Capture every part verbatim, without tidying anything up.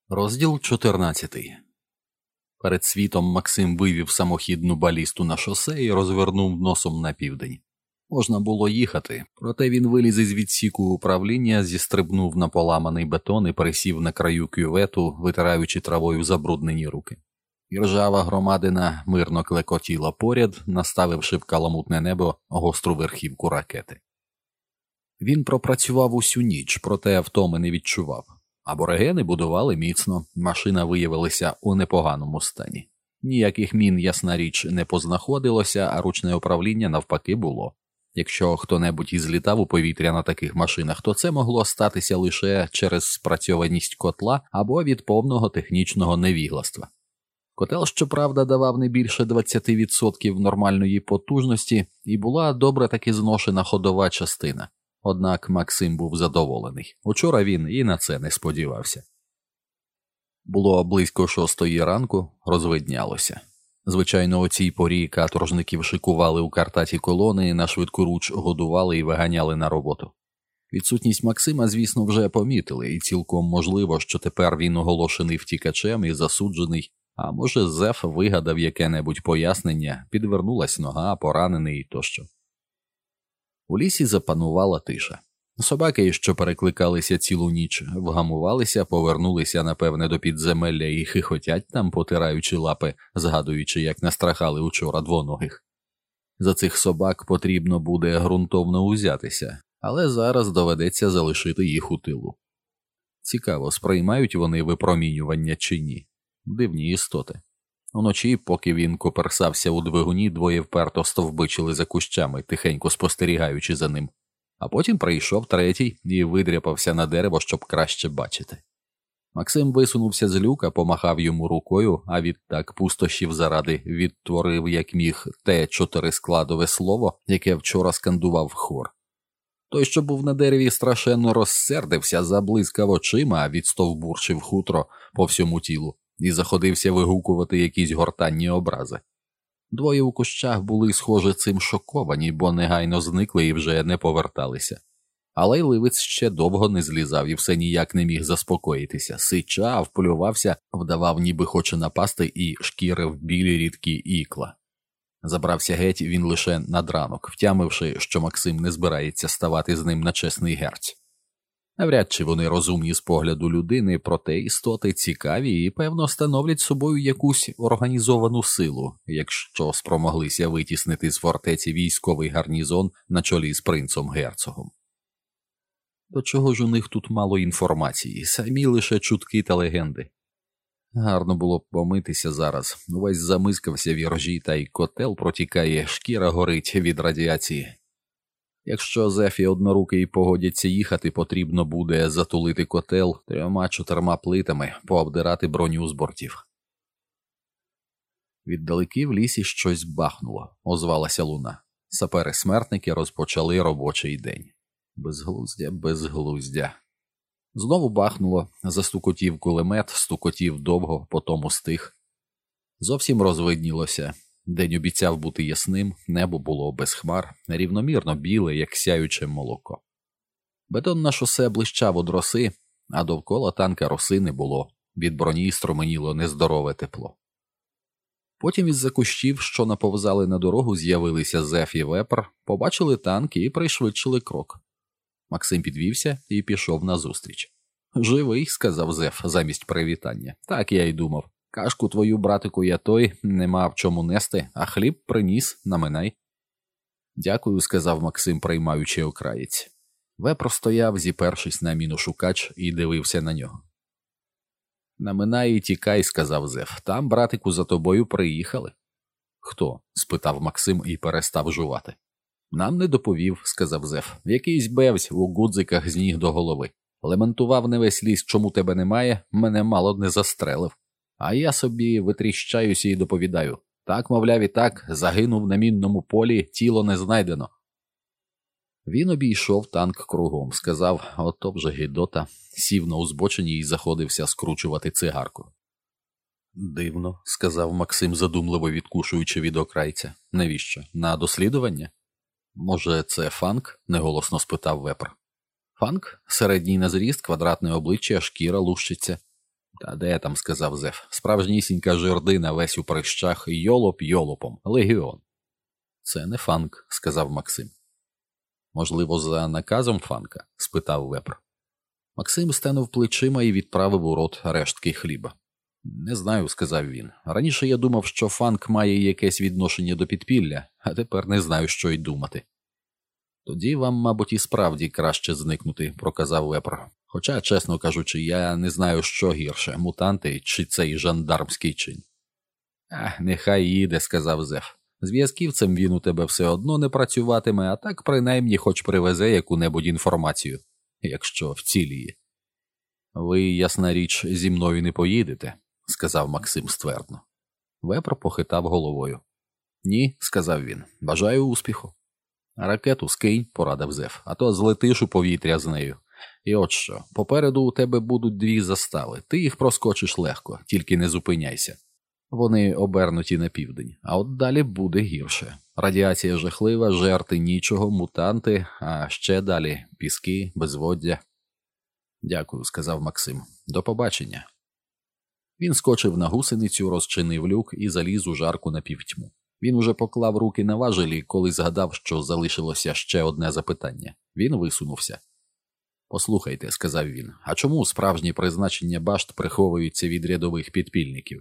Розділ чотирнадцятий. Перед світом Максим вивів самохідну балісту на шосе і розвернув носом на південь. Можна було їхати, проте він виліз із відсіку управління, зістрибнув на поламаний бетон і пересів на краю кювету, витираючи травою забруднені руки. Іржава громадина мирно клекотіла поряд, наставивши в каламутне небо гостру верхівку ракети. Він пропрацював усю ніч, проте втоми не відчував. Аборигени будували міцно, машина виявилася у непоганому стані. Ніяких мін, ясна річ, не познаходилося, а ручне управління навпаки було. Якщо хто-небудь і злітав у повітря на таких машинах, то це могло статися лише через спрацьованість котла або від повного технічного невігластва. Котел, щоправда, давав не більше двадцять відсотків нормальної потужності і була добре таки зношена ходова частина. Однак Максим був задоволений. Учора він і на це не сподівався. Було близько шостої ранку, розвиднялося. Звичайно, о цій порі каторжників шикували у картаті колони, на швидкоруч годували і виганяли на роботу. Відсутність Максима, звісно, вже помітили, і цілком можливо, що тепер він оголошений втікачем і засуджений, а може Зеф вигадав яке-небудь пояснення, підвернулась нога, поранений тощо. У лісі запанувала тиша. Собаки, що перекликалися цілу ніч, вгамувалися, повернулися, напевне, до підземелля і хихотять там, потираючи лапи, згадуючи, як настрахали учора двоногих. За цих собак потрібно буде ґрунтовно узятися, але зараз доведеться залишити їх у тилу. Цікаво, сприймають вони випромінювання чи ні? Дивні істоти. Уночі, поки він коперсався у двигуні, двоє вперто стовбичили за кущами, тихенько спостерігаючи за ним. А потім прийшов третій і видряпався на дерево, щоб краще бачити. Максим висунувся з люка, помахав йому рукою, а відтак пустощів заради відтворив як міг те чотирискладове слово, яке вчора скандував хор. Той, що був на дереві, страшенно розсердився, заблискав очима, а відстовбурчив хутро по всьому тілу і заходився вигукувати якісь гортанні образи. Двоє у кущах були, схоже, цим шоковані, бо негайно зникли і вже не поверталися. Але й ливець ще довго не злізав і все ніяк не міг заспокоїтися. Сичав, плювався, вдавав, ніби хоче напасти, і шкірив білі рідкі ікла. Забрався геть він лише над ранок, втямивши, що Максим не збирається ставати з ним на чесний герць. Навряд чи вони розумні з погляду людини, проте істоти цікаві і, певно, становлять собою якусь організовану силу, якщо спромоглися витіснити з фортеці військовий гарнізон на чолі з принцом-герцогом. До чого ж у них тут мало інформації, самі лише чутки та легенди. Гарно було б помитися зараз, увесь замискався в іржі, та й котел протікає, шкіра горить від радіації. Якщо Зеф і Однорукий погодяться їхати, потрібно буде затулити котел трьома-чотирма плитами, пообдирати броню з бортів. Віддалеки в лісі щось бахнуло, озвалася луна. Сапери-смертники розпочали робочий день. Безглуздя, безглуздя. Знову бахнуло, застукотів кулемет, стукотів довго, потому стих. Зовсім розвиднілося. День обіцяв бути ясним, небо було без хмар, рівномірно біле, як сяюче молоко. Бетон на шосе блищав од роси, а довкола танка роси не було, від броні струменіло нездорове тепло. Потім із-за кущів, що наповзали на дорогу, з'явилися Зеф і Вепр, побачили танк і пришвидшили крок. Максим підвівся і пішов назустріч. «Живий», – сказав Зеф замість привітання. «Так я й думав. Кашку твою, братику, я той, нема в чому нести, а хліб приніс, наминай». «Дякую», – сказав Максим, приймаючи окраєць. Вепр стояв, зіпершись на міношукач, і дивився на нього. «Наминай і тікай», – сказав Зеф. «Там, братику, за тобою приїхали». «Хто?» – спитав Максим і перестав жувати. «Нам не доповів», – сказав Зеф. «Якийсь бевсь у гудзиках з ніг до голови. Лементував не весь ліс, чому тебе немає, мене мало не застрелив. А я собі витріщаюся і доповідаю. Так, мовляв, і так, загинув на мінному полі, тіло не знайдено». Він обійшов танк кругом, сказав, ото вже гидота, сів на узбочині і заходився скручувати цигарку. «Дивно», – сказав Максим, задумливо відкушуючи від окрайця. «Навіщо? На дослідування?» «Може, це фанк?» – неголосно спитав Вепр. «Фанк? Середній на зріст, квадратне обличчя, шкіра лущиться». Та де там, сказав Зев, справжнісінька жердина весь у прищах, йолоп йолопом, легіон. Це не Фанк, сказав Максим. Можливо, за наказом Фанка? Спитав Вепр. Максим стенув плечима і відправив у рот рештки хліба. Не знаю, сказав він. Раніше я думав, що Фанк має якесь відношення до підпілля, а тепер не знаю, що й думати. Тоді вам, мабуть, і справді краще зникнути, проказав Вепр. Хоча, чесно кажучи, я не знаю, що гірше, мутанти чи цей жандармський чин. Ах, нехай їде, сказав Зев. Зв'язківцем він у тебе все одно не працюватиме, а так принаймні хоч привезе яку-небудь інформацію, якщо вціліє. Ви, ясна річ, зі мною не поїдете, сказав Максим ствердно. Вепр похитав головою. Ні, сказав він, бажаю успіху. Ракету скинь, порадив Зев, а то злетиш у повітря з нею. І от що, попереду у тебе будуть дві застави, ти їх проскочиш легко, тільки не зупиняйся. Вони обернуті на південь, а от далі буде гірше. Радіація жахлива, жерти нічого, мутанти, а ще далі піски, безводдя. Дякую, сказав Максим. До побачення. Він скочив на гусеницю, розчинив люк і заліз у жарку напівтьму. Він уже поклав руки на важелі, коли згадав, що залишилося ще одне запитання. Він висунувся. «Послухайте», – сказав він, – «а чому справжні призначення башт приховуються від рядових підпільників?»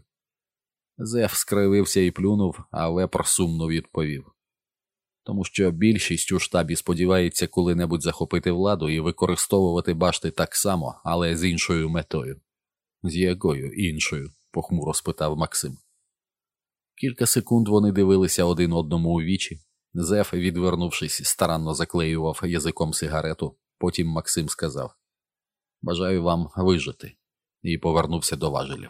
Зев скривився і плюнув, а Вепр сумно відповів. «Тому що більшість у штабі сподівається коли-небудь захопити владу і використовувати башти так само, але з іншою метою». «З якою іншою?» – похмуро спитав Максим. Кілька секунд вони дивилися один одному у вічі. Зев, відвернувшись, старанно заклеював язиком сигарету. Потім Максим сказав: «Бажаю вам вижити», і повернувся до важелів.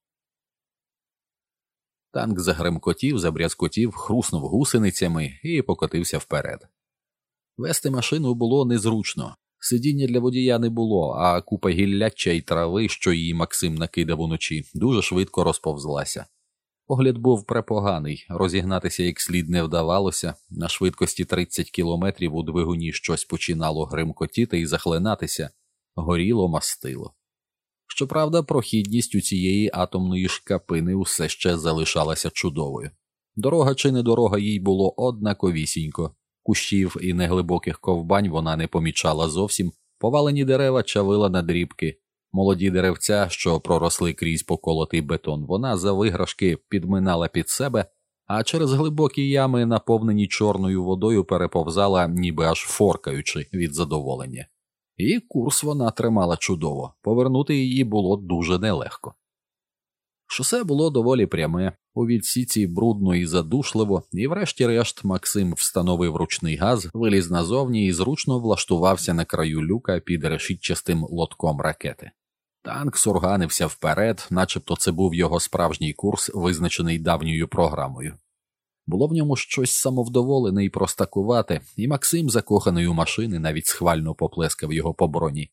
Танк загремкотів, забрязкотів, хруснув гусеницями і покотився вперед. Вести машину було незручно. Сидіння для водія не було, а купа гілляча й трави, що її Максим накидав уночі, дуже швидко розповзлася. Погляд був препоганий, розігнатися як слід не вдавалося, на швидкості тридцять кілометрів у двигуні щось починало гримкотіти і захлинатися, горіло, мастило. Щоправда, прохідність у цієї атомної шкапини усе ще залишалася чудовою. Дорога чи не дорога їй було однаковісінько. Кущів і неглибоких ковбань вона не помічала зовсім, повалені дерева чавила на дрібки. Молоді деревця, що проросли крізь поколотий бетон, вона за виграшки підминала під себе, а через глибокі ями, наповнені чорною водою, переповзала, ніби аж форкаючи від задоволення. І курс вона тримала чудово, повернути її було дуже нелегко. Шосе було доволі пряме, у відсіці брудно і задушливо, і врешті-решт Максим встановив ручний газ, виліз назовні і зручно влаштувався на краю люка під решітчастим лотком ракети. Танк сурганився вперед, начебто це був його справжній курс, визначений давньою програмою. Було в ньому щось самовдоволене і простакувате, і Максим, закоханий у машини, навіть схвально поплескав його по броні.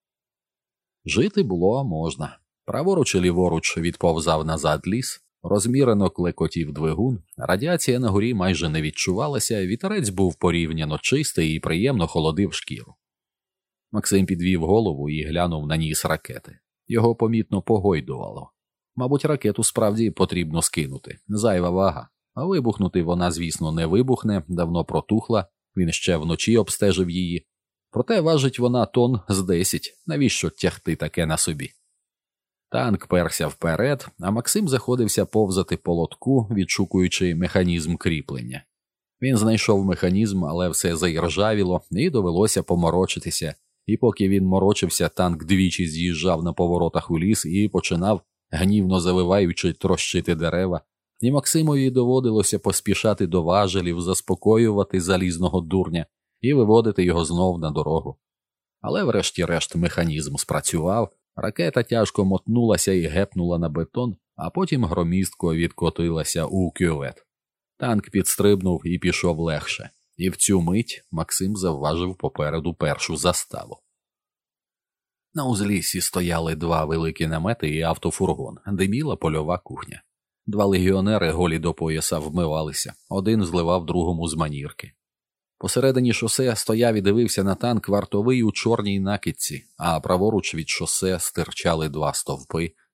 Жити було можна. Праворуч і ліворуч відповзав назад ліс, розмірено клекотів двигун, радіація на горі майже не відчувалася, вітерець був порівняно чистий і приємно холодив шкіру. Максим підвів голову і глянув на ніс ракети. Його помітно погойдувало. Мабуть, ракету справді потрібно скинути, зайва вага. А вибухнути вона, звісно, не вибухне, давно протухла, він ще вночі обстежив її. Проте важить вона тон з десять, навіщо тягти таке на собі? Танк перся вперед, а Максим заходився повзати по лотку, відшукуючи механізм кріплення. Він знайшов механізм, але все заіржавіло, і довелося поморочитися. І поки він морочився, танк двічі з'їжджав на поворотах у ліс і починав, гнівно завиваючи, трощити дерева. І Максимові доводилося поспішати до важелів, заспокоювати залізного дурня і виводити його знов на дорогу. Але врешті-решт механізм спрацював, ракета тяжко мотнулася і гепнула на бетон, а потім громістко відкотилася у кювет. Танк підстрибнув і пішов легше. І в цю мить Максим завважив попереду першу заставу. На узліссі стояли два великі намети і автофургон, диміла польова кухня. Два легіонери голі до пояса вмивалися, один зливав другому з манірки. Посередині шосе стояв і дивився на танк вартовий у чорній накидці, а праворуч від шосе стирчали два стовпи,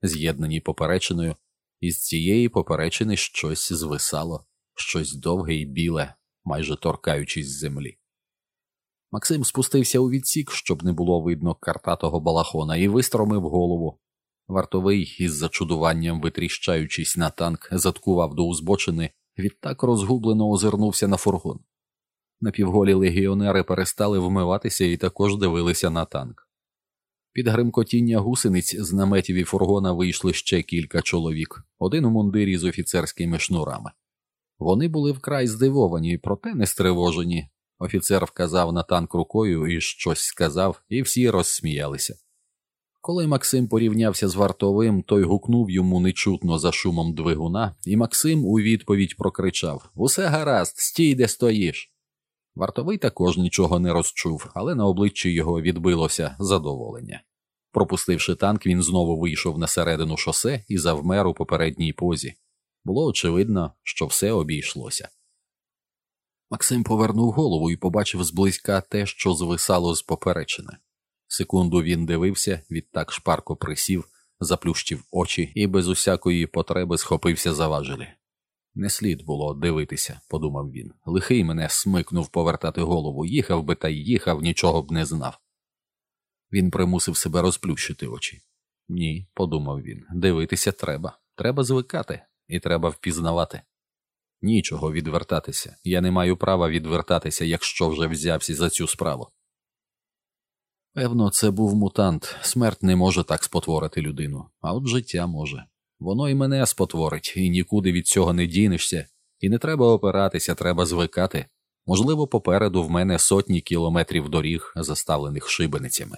з'єднані поперечиною, і з цієї поперечини щось звисало, щось довге і біле, майже торкаючись землі. Максим спустився у відсік, щоб не було видно картатого балахона, і вистромив голову. Вартовий, із зачудуванням витріщаючись на танк, заткував до узбочини, відтак розгублено озирнувся на фургон. Напівголі легіонери перестали вмиватися і також дивилися на танк. Під гримкотіння гусениць з наметів і фургона вийшли ще кілька чоловік, один у мундирі з офіцерськими шнурами. Вони були вкрай здивовані, проте не стривожені. Офіцер вказав на танк рукою і щось сказав, і всі розсміялися. Коли Максим порівнявся з вартовим, той гукнув йому нечутно за шумом двигуна, і Максим у відповідь прокричав: «Усе гаразд, стій, де стоїш!» Вартовий також нічого не розчув, але на обличчі його відбилося задоволення. Пропустивши танк, він знову вийшов на середину шосе і завмер у попередній позі. Було очевидно, що все обійшлося. Максим повернув голову і побачив зблизька те, що звисало з поперечини. Секунду він дивився, відтак шпарко присів, заплющив очі і без усякої потреби схопився за важелі. «Не слід було дивитися», – подумав він. «Лихий мене смикнув повертати голову, їхав би та й їхав, нічого б не знав». Він примусив себе розплющити очі. «Ні», – подумав він, – «дивитися треба. Треба звикати і треба впізнавати. Нічого відвертатися. Я не маю права відвертатися, якщо вже взявся за цю справу». Певно, це був мутант. Смерть не може так спотворити людину, а от життя може. Воно і мене спотворить, і нікуди від цього не дінешся. І не треба опиратися, треба звикати. Можливо, попереду в мене сотні кілометрів доріг, заставлених шибеницями.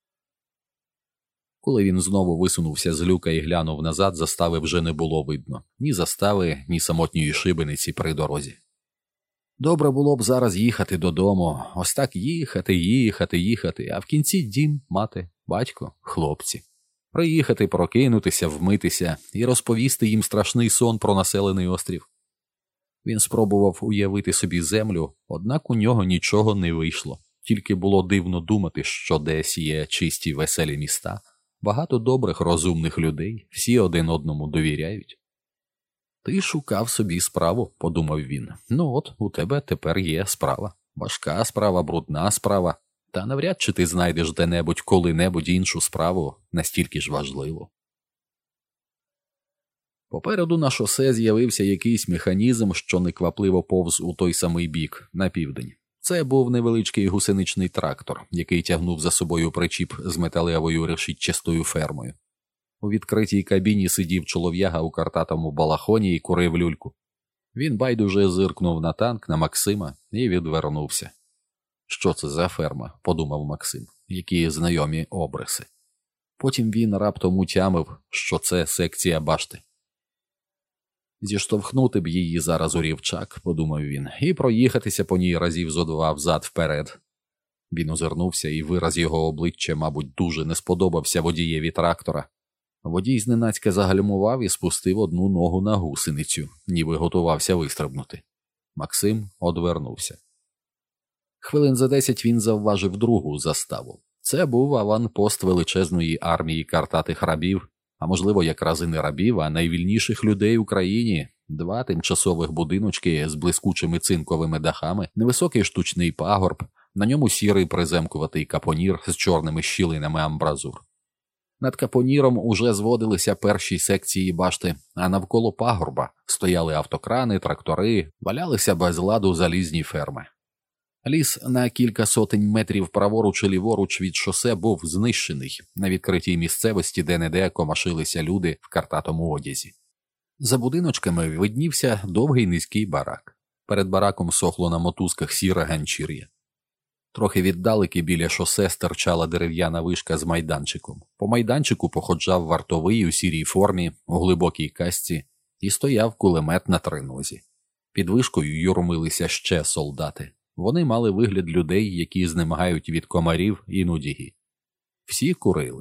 Коли він знову висунувся з люка і глянув назад, застави вже не було видно. Ні застави, ні самотньої шибениці при дорозі. Добре було б зараз їхати додому. Ось так їхати, їхати, їхати, а в кінці дім, мати, батько, хлопці. Приїхати, прокинутися, вмитися і розповісти їм страшний сон про населений острів. Він спробував уявити собі землю, однак у нього нічого не вийшло. Тільки було дивно думати, що десь є чисті веселі міста, багато добрих, розумних людей, всі один одному довіряють. «Ти шукав собі справу», – подумав він. «Ну от, у тебе тепер є справа. Важка справа, брудна справа. Та навряд чи ти знайдеш де-небудь коли-небудь іншу справу, настільки ж важливу». Попереду на шосе з'явився якийсь механізм, що неквапливо повз у той самий бік, на південь. Це був невеличкий гусеничний трактор, який тягнув за собою причіп з металевою решітчастою фермою. У відкритій кабіні сидів чолов'яга у картатому балахоні і курив люльку. Він байдуже зиркнув на танк, на Максима і відвернувся. «Що це за ферма?» – подумав Максим. «Які знайомі обриси». Потім він раптом утямив, що це секція башти. «Зіштовхнути б її зараз у рівчак», – подумав він, – «і проїхатися по ній разів зо два взад-вперед». Він озирнувся, і вираз його обличчя, мабуть, дуже не сподобався водієві трактора. Водій зненацька загальмував і спустив одну ногу на гусеницю, ніби готувався вистрибнути. Максим одвернувся. Хвилин за десять він завважив другу заставу. Це був аванпост величезної армії картатих рабів, а можливо якраз і не рабів, а найвільніших людей у країні. Два тимчасових будиночки з блискучими цинковими дахами, невисокий штучний пагорб, на ньому сірий приземкуватий капонір з чорними щілинами амбразур. Над капоніром уже зводилися перші секції башти, а навколо пагорба стояли автокрани, трактори, валялися без ладу залізні ферми. Ліс на кілька сотень метрів праворуч і ліворуч від шосе був знищений, на відкритій місцевості де-не-де комашилися люди в картатому одязі. За будиночками виднівся довгий низький барак. Перед бараком сохло на мотузках сіре ганчір'я. Трохи віддалеки біля шосе стирчала дерев'яна вишка з майданчиком. По майданчику походжав вартовий у сірій формі, у глибокій касці, і стояв кулемет на тринозі. Під вишкою юрмилися ще солдати. Вони мали вигляд людей, які знемагають від комарів і нудіги. Всі курили.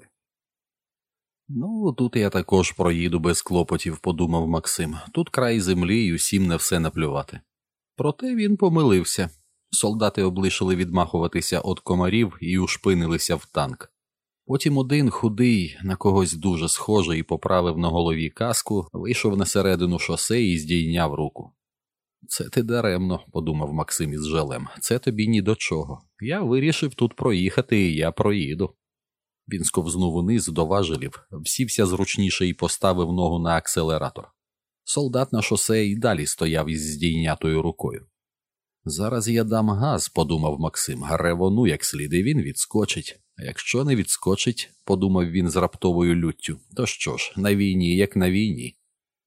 «Ну, тут я також проїду без клопотів», – подумав Максим. «Тут край землі і усім на все наплювати». Проте він помилився. Солдати облишили відмахуватися від комарів і ушпинилися в танк. Потім один худий, на когось дуже схожий і поправив на голові каску, вийшов на середину шосе і здійняв руку. «Це ти даремно», – подумав Максим із жалем, – «це тобі ні до чого. Я вирішив тут проїхати, і я проїду». Він сковзнув униз до важелів, всівся зручніше і поставив ногу на акселератор. Солдат на шосе і далі стояв із здійнятою рукою. «Зараз я дам газ», – подумав Максим, – «ревону як слід, і він відскочить. А якщо не відскочить», – подумав він з раптовою люттю, – то що ж, на війні як на війні».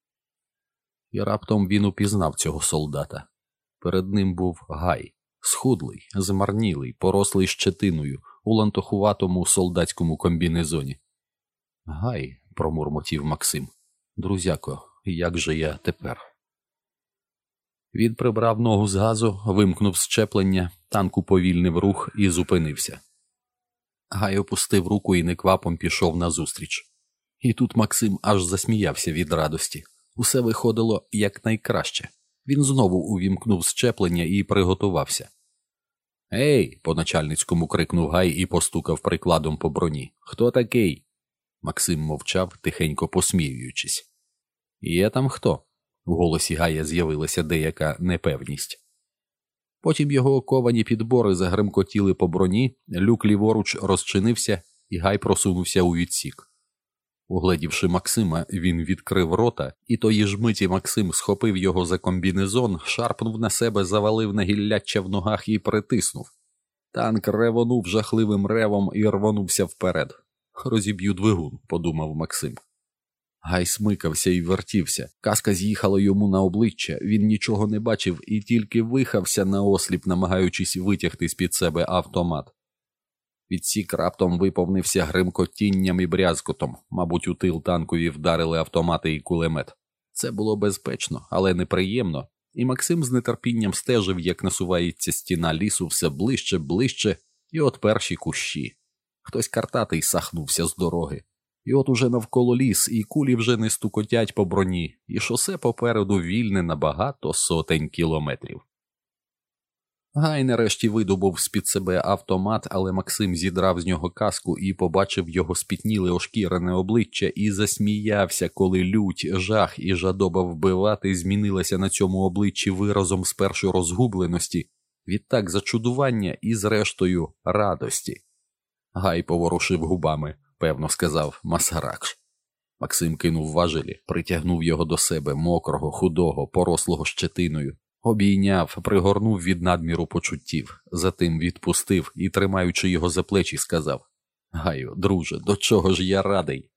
І раптом він упізнав цього солдата. Перед ним був Гай, схудлий, змарнілий, порослий щетиною, у лантухуватому солдатському комбінезоні. «Гай», – промурмотів Максим, – «друзяко, як же я тепер?» Він прибрав ногу з газу, вимкнув щеплення, танк уповільнив рух і зупинився. Гай опустив руку і неквапом пішов назустріч. І тут Максим аж засміявся від радості. Усе виходило якнайкраще. Він знову увімкнув щеплення і приготувався. «Ей!» – по-начальницькому крикнув Гай і постукав прикладом по броні. «Хто такий?» Максим мовчав, тихенько посміюючись. «Є там хто?» В голосі Гая з'явилася деяка непевність. Потім його оковані підбори загремкотіли по броні, люк ліворуч розчинився, і Гай просунувся у відсік. Угледівши Максима, він відкрив рота, і тої ж миті Максим схопив його за комбінезон, шарпнув на себе, завалив на гілляччя в ногах і притиснув. Танк ревонув жахливим ревом і рвонувся вперед. «Розіб'ю двигун», – подумав Максим. Гай смикався і вертівся. Каска з'їхала йому на обличчя, він нічого не бачив і тільки вихався наосліп, намагаючись витягти з-під себе автомат. Відсік раптом виповнився гримкотінням і брязкотом, мабуть, у тил танкові вдарили автомати і кулемет. Це було безпечно, але неприємно, і Максим з нетерпінням стежив, як насувається стіна лісу все ближче, ближче, і от перші кущі. Хтось картатий сахнувся з дороги. І от уже навколо ліс, і кулі вже не стукотять по броні, і шосе попереду вільне на багато сотень кілометрів. Гай нарешті видобув з-під себе автомат, але Максим зідрав з нього каску і побачив його спітніле ошкірене обличчя і засміявся, коли лють, жах і жадоба вбивати змінилася на цьому обличчі виразом спершу розгубленості, відтак зачудування і зрештою радості. Гай поворушив губами. Певно, сказав Масаракш. Максим кинув важелі, притягнув його до себе, мокрого, худого, порослого щетиною. Обійняв, пригорнув від надміру почуттів, затим відпустив і, тримаючи його за плечі, сказав: «Гаю, друже, до чого ж я радий?»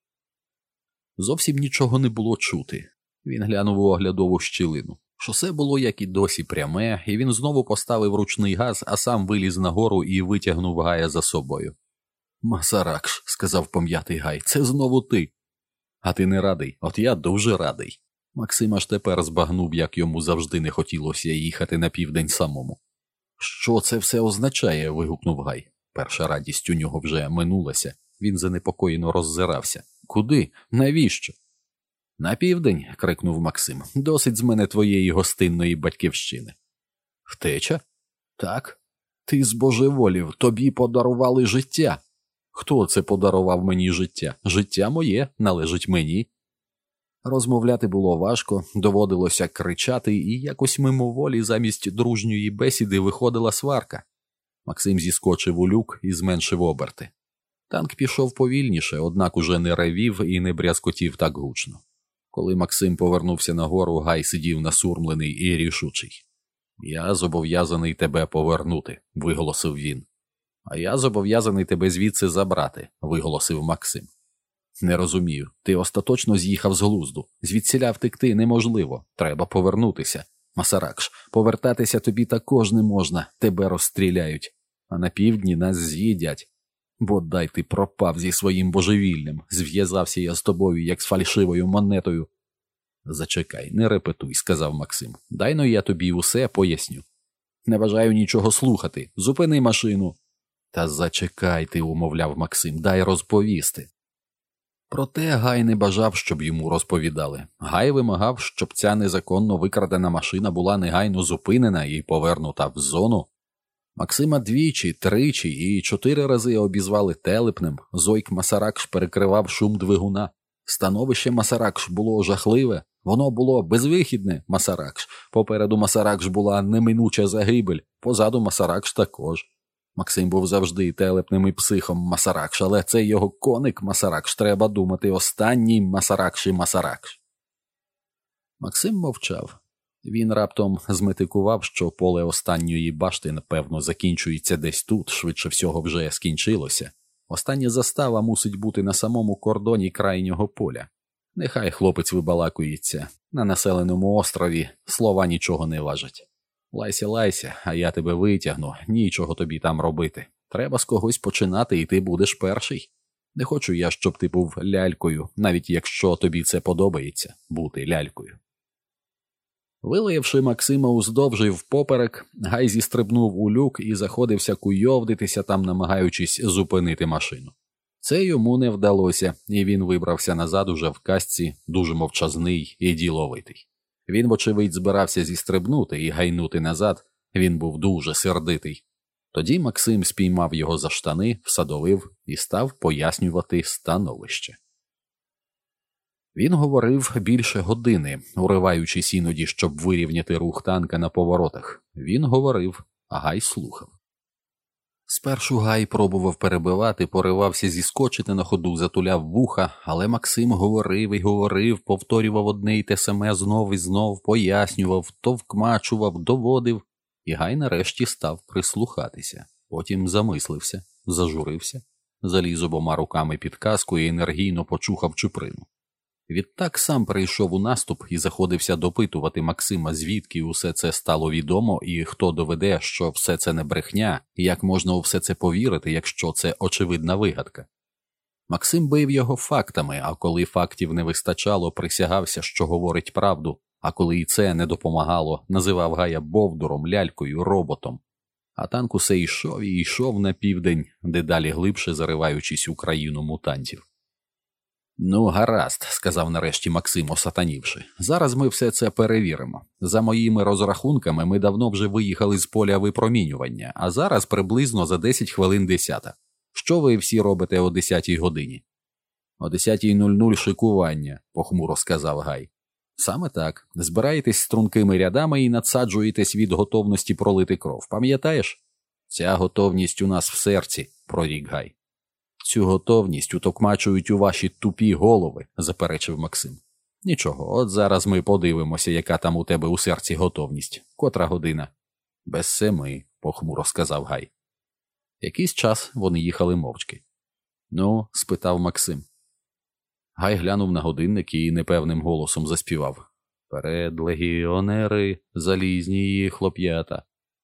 Зовсім нічого не було чути. Він глянув у оглядову щілину. Шосе було, як і досі, пряме, і він знову поставив ручний газ, а сам виліз нагору і витягнув Гая за собою. «Масаракш», – сказав пом'ятий Гай, – «це знову ти». «А ти не радий? От я дуже радий». Максим аж тепер збагнув, як йому завжди не хотілося їхати на південь самому. «Що це все означає?» – вигукнув Гай. Перша радість у нього вже минулася. Він занепокоєно роззирався. «Куди? Навіщо?» «На південь», – крикнув Максим. «Досить з мене твоєї гостинної батьківщини». «Втеча?» «Так. Ти збожеволів, тобі подарували життя». «Хто це подарував мені життя? Життя моє, належить мені». Розмовляти було важко, доводилося кричати, і якось мимоволі замість дружньої бесіди виходила сварка. Максим зіскочив у люк і зменшив оберти. Танк пішов повільніше, однак уже не ревів і не брязкотів так гучно. Коли Максим повернувся нагору, Гай сидів насурмлений і рішучий. «Я зобов'язаний тебе повернути», – виголосив він. «А я зобов'язаний тебе звідси забрати», – виголосив Максим. «Не розумію. Ти остаточно з'їхав з глузду. Звідсіля втекти неможливо. Треба повернутися. Масаракш, повертатися тобі також не можна. Тебе розстріляють. А на півдні нас з'їдять. Бодай ти пропав зі своїм божевіллям. Зв'язався я з тобою, як з фальшивою монетою». «Зачекай, не репетуй», – сказав Максим. «Дай-но я тобі усе поясню». «Не бажаю нічого слухати. Зупини машину». «Та зачекай ти», – умовляв Максим, – «дай розповісти». Проте Гай не бажав, щоб йому розповідали. Гай вимагав, щоб ця незаконно викрадена машина була негайно зупинена і повернута в зону. Максима двічі, тричі і чотири рази обізвали телепнем, зойк Масаракш перекривав шум двигуна. Становище Масаракш було жахливе, воно було безвихідне Масаракш. Попереду Масаракш була неминуча загибель, позаду Масаракш також. Максим був завжди телепним і психом Масаракш, але цей його коник Масаракш, треба думати, останній Масаракш і Масаракш. Максим мовчав. Він раптом зметикував, що поле останньої башти, напевно, закінчується десь тут, швидше всього вже скінчилося. Остання застава мусить бути на самому кордоні крайнього поля. Нехай хлопець вибалакується. На населеному острові слова нічого не важать. Лайся, лайся, а я тебе витягну, нічого тобі там робити. Треба з когось починати, і ти будеш перший. Не хочу я, щоб ти був лялькою, навіть якщо тобі це подобається, бути лялькою. Вилаявши Максима уздовж і впоперек, Гай зістрибнув у люк і заходився куйовдитися там, намагаючись зупинити машину. Це йому не вдалося, і він вибрався назад уже в касці, дуже мовчазний і діловитий. Він, вочевидь, збирався зістрибнути і гайнути назад, він був дуже сердитий. Тоді Максим спіймав його за штани, всадовив і став пояснювати становище. Він говорив більше години, уриваючись іноді, щоб вирівняти рух танка на поворотах. Він говорив, а Гай слухав. Спершу Гай пробував перебивати, поривався зіскочити на ходу, затуляв вуха, але Максим говорив і говорив, повторював одне й те саме знов і знов, пояснював, товкмачував, доводив, і Гай нарешті став прислухатися. Потім замислився, зажурився, заліз обома руками під каску і енергійно почухав чуприну. Відтак сам перейшов у наступ і заходився допитувати Максима, звідки усе це стало відомо і хто доведе, що все це не брехня, і як можна у все це повірити, якщо це очевидна вигадка. Максим бив його фактами, а коли фактів не вистачало, присягався, що говорить правду, а коли і це не допомагало, називав Гая бовдуром, лялькою, роботом. А танк усе йшов і йшов на південь, дедалі глибше зариваючись у країну мутантів. «Ну, гаразд», – сказав нарешті Максим, осатанівши. «Зараз ми все це перевіримо. За моїми розрахунками, ми давно вже виїхали з поля випромінювання, а зараз приблизно за десять хвилин десята. Що ви всі робите о десятій годині?» «О десятій нуль нуль шикування», – похмуро сказав Гай. «Саме так. Збираєтесь стрункими рядами і надсаджуєтесь від готовності пролити кров. Пам'ятаєш?» «Ця готовність у нас в серці», – прорік Гай. «Цю готовність утокмачують у ваші тупі голови», – заперечив Максим. «Нічого, от зараз ми подивимося, яка там у тебе у серці готовність. Котра година?» «Без семи», – похмуро сказав Гай. Якийсь час вони їхали мовчки. «Ну?» – спитав Максим. Гай глянув на годинник і непевним голосом заспівав. «Перед легіонери, залізні хлоп'ята».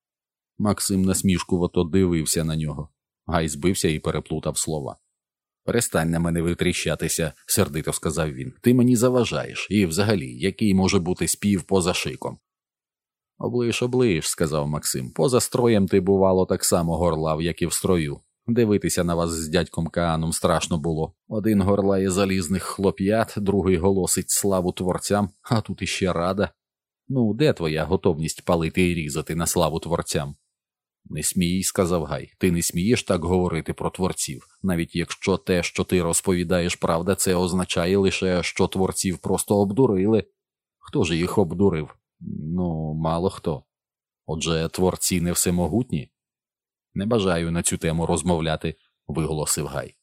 Максим насмішкувато дивився на нього. Гай збився і переплутав слова. «Перестань на мене витріщатися», – сердито сказав він. «Ти мені заважаєш. І взагалі, який може бути спів поза шиком?» «Оближ, оближ», – сказав Максим. «Поза строєм ти, бувало, так само горлав, як і в строю. Дивитися на вас з дядьком Кааном страшно було. Один горлає залізних хлоп'ят, другий голосить славу творцям, а тут іще рада. Ну, де твоя готовність палити і різати на славу творцям?» «Не смій», – сказав Гай, – «ти не смієш так говорити про творців, навіть якщо те, що ти розповідаєш, правда, це означає лише, що творців просто обдурили. Хто ж їх обдурив? Ну, мало хто. Отже, творці не всемогутні?» «Не бажаю на цю тему розмовляти», – виголосив Гай.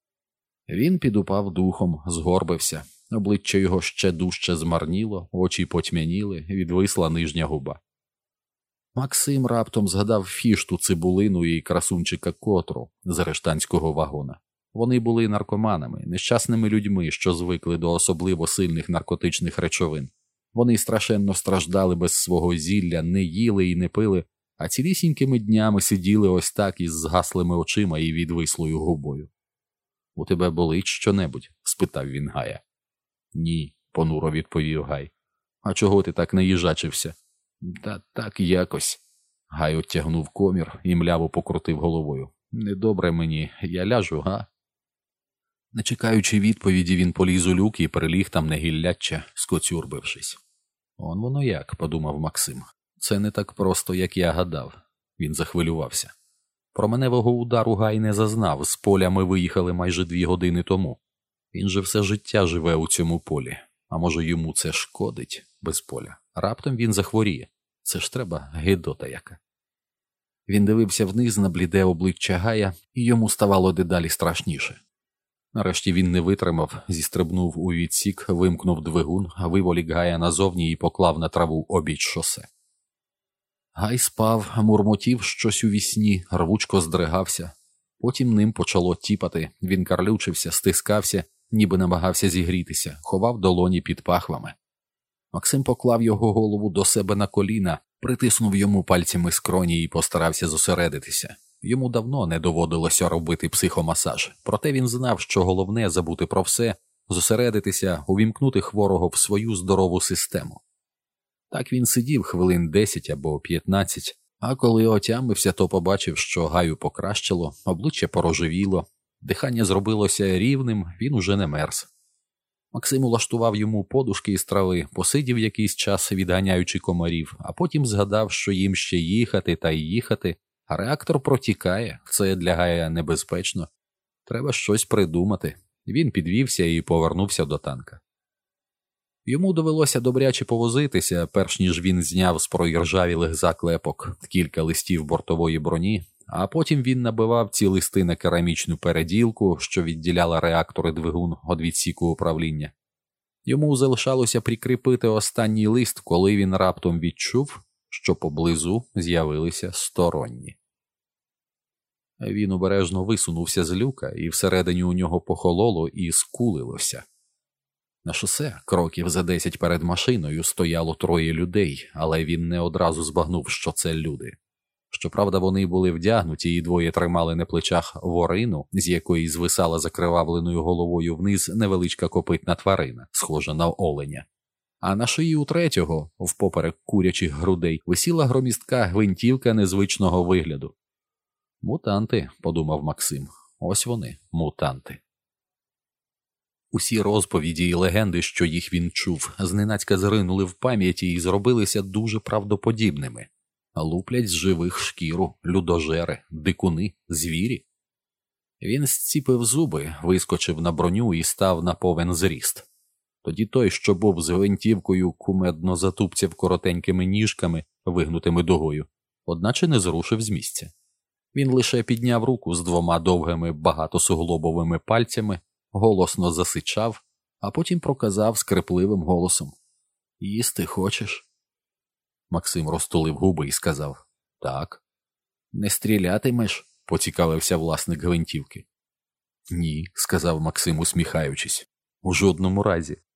Він підупав духом, згорбився, обличчя його ще дужче змарніло, очі потьмяніли, відвисла нижня губа. Максим раптом згадав Фішту, Цибулину і красунчика Котру з арештанського вагона. Вони були наркоманами, нещасними людьми, що звикли до особливо сильних наркотичних речовин. Вони страшенно страждали без свого зілля, не їли і не пили, а цілісінькими днями сиділи ось так із згаслими очима і відвислою губою. «У тебе болить щонебудь?» – спитав він Гая. «Ні», – понуро відповів Гай. «А чого ти так наїжачився?» «Та так якось». Гай оттягнув комір і мляво покрутив головою. «Недобре мені, я ляжу, га?» Не чекаючи відповіді, він поліз у люк і приліг там на гілляччя, скоцюрбившись. «Он воно як», – подумав Максим. «Це не так просто, як я гадав. Він захвилювався. Променевого удару Гай не зазнав, з поля ми виїхали майже дві години тому. Він же все життя живе у цьому полі. А може йому це шкодить без поля? Раптом він захворіє. Це ж треба гидота яка. Він дивився вниз на бліде обличчя Гая, і йому ставало дедалі страшніше. Нарешті він не витримав, зістрибнув у відсік, вимкнув двигун, виволік Гая назовні і поклав на траву обіч шосе. Гай спав, мурмотів щось у вісні, рвучко здригався. Потім ним почало тіпати, він карлючився, стискався, ніби намагався зігрітися, ховав долоні під пахвами. Максим поклав його голову до себе на коліна, притиснув йому пальцями скроні і постарався зосередитися. Йому давно не доводилося робити психомасаж, проте він знав, що головне забути про все, зосередитися, увімкнути хворого в свою здорову систему. Так він сидів хвилин десять або п'ятнадцять, а коли отямився, то побачив, що Гаю покращило, обличчя порожевіло, дихання зробилося рівним, він уже не мерз. Максим улаштував йому подушки із трави, посидів якийсь час, відганяючи комарів, а потім згадав, що їм ще їхати та й їхати, а реактор протікає, це для Гая небезпечно. Треба щось придумати. Він підвівся і повернувся до танка. Йому довелося добряче повозитися, перш ніж він зняв з проіржавілих заклепок кілька листів бортової броні, а потім він набивав ці листи на керамічну переділку, що відділяла реактори двигун від відсіку управління. Йому залишалося прикріпити останній лист, коли він раптом відчув, що поблизу з'явилися сторонні. Він обережно висунувся з люка, і всередині у нього похололо і скулилося. На шосе, кроків за десять перед машиною, стояло троє людей, але він не одразу збагнув, що це люди. Щоправда, вони були вдягнуті, і двоє тримали на плечах ворину, з якої звисала закривавленою головою вниз невеличка копитна тварина, схожа на оленя. А на шиї у третього, впоперек курячих грудей, висіла громістка гвинтівка незвичного вигляду. «Мутанти», – подумав Максим, – ось вони, мутанти. Усі розповіді і легенди, що їх він чув, зненацька зринули в пам'яті і зробилися дуже правдоподібними. Луплять з живих шкіру, людожери, дикуни, звірі. Він зціпив зуби, вискочив на броню і став на повен зріст. Тоді той, що був з гвинтівкою, кумедно затупцяв коротенькими ніжками, вигнутими дугою, одначе не зрушив з місця. Він лише підняв руку з двома довгими багатосуглобовими пальцями, голосно засичав, а потім проказав скрипливим голосом: «Їсти хочеш?» Максим розтулив губи і сказав: «Так». «Не стрілятимеш?» – поцікавився власник гвинтівки. «Ні», – сказав Максим, усміхаючись, – «у жодному разі».